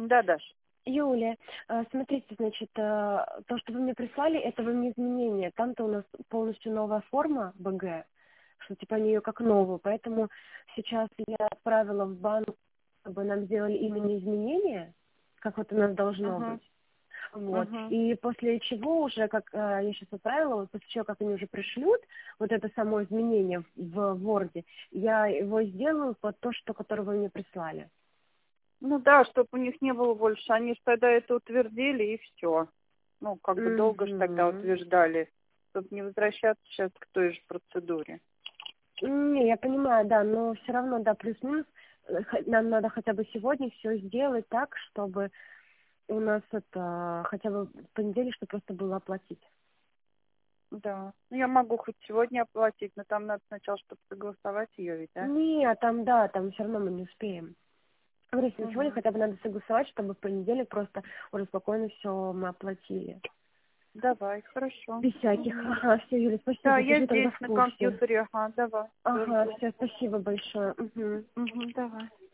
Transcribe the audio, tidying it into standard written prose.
Да, Даш. Юлия, смотрите, значит, то, что вы мне прислали, это вы мне изменения. Там-то у нас полностью новая форма БГ, что типа они ее как новую. Поэтому сейчас я отправила в банк, чтобы нам сделали именно изменения, как вот у нас должно Угу. быть. Вот. Угу. И после чего уже, как я сейчас отправила, вот после чего, как они уже пришлют, вот это само изменение в Word, я его сделаю под то, что, которое вы мне прислали. Ну да, чтобы у них не было больше. Они же тогда это утвердили и все. Ну, как бы долго же тогда Мгм. утверждали, чтобы не возвращаться сейчас к той же процедуре. Не, я понимаю, да, но все равно, да, плюс-минус, нам надо хотя бы сегодня все сделать так, чтобы у нас это хотя бы в понедельник, чтобы просто было оплатить. Да. Ну, я могу хоть сегодня оплатить, но там надо сначала, чтобы согласовать ее ведь, да? Не, там, да, там все равно мы не успеем. Говорю, если на сегодня Угу. хотя бы надо согласовать, чтобы в понедельник просто уже спокойно все мы оплатили. Давай, хорошо. Без всяких. Угу. Ага, все, Юля, Да, спасибо, я держу тогда здесь в на курсе. компьютере. Ага, давай. Всё, Ага, жду. все, спасибо большое. Угу. Угу, давай.